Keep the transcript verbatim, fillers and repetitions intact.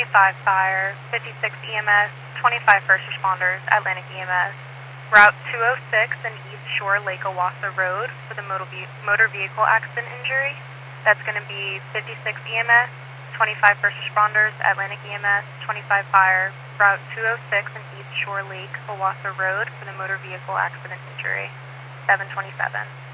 five fire, fifty-six E M S, twenty-five first responders, Atlantic E M S. Route two oh six and East Shore Lake Owasso Road for the motor, ve motor vehicle accident injury. That's going to be fifty-six E M S, twenty-five first responders, Atlantic E M S, twenty-five fire, Route two oh six and East Shore Lake Owasso Road for the motor vehicle accident injury. seven twenty-seven.